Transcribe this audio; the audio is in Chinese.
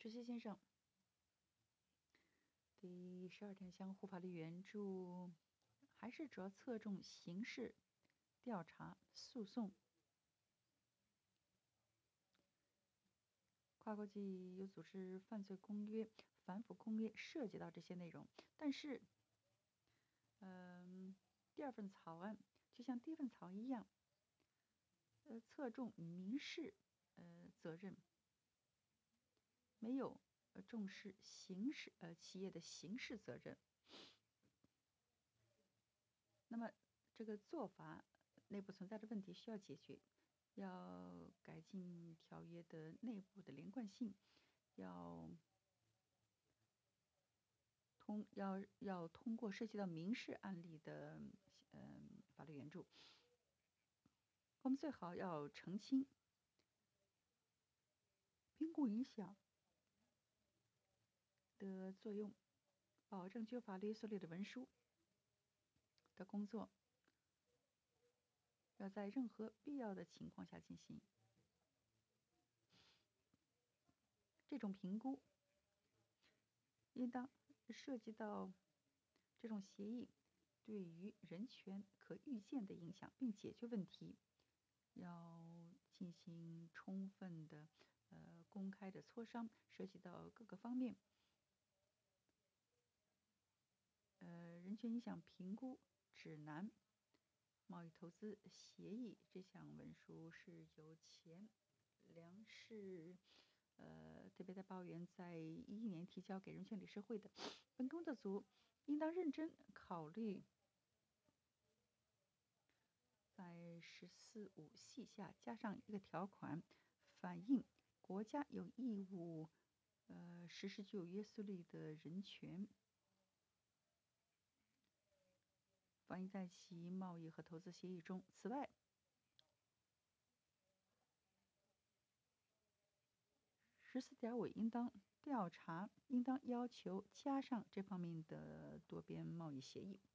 主席先生，第12点相互法律援助还是主要侧重刑事调查、诉讼。跨国际有组织犯罪公约、反腐公约涉及到这些内容，但是，第二份草案就像第一份草案一样，侧重民事责任，没有重视刑事企业的刑事责任。那么这个做法内部存在的问题需要解决，要改进条约的内部的连贯性，要通过涉及到民事案例的法律援助。我们最好要澄清评估影响的作用，保证具有法律约束力的文书的工作要在任何必要的情况下进行。这种评估应当涉及到这种协议对于人权可预见的影响，并解决问题。要进行充分的公开的磋商，涉及到各个方面。人权影响评估指南、贸易投资协议这项文书是由前粮食特别的报员在2011年提交给人权理事会的。本工作组应当认真考虑在14.5细下加上一个条款，反映国家有义务实施具有约束力的人权，反映在其贸易和投资协议中。此外，14.5应当调查，应当要求加上这方面的多边贸易协议。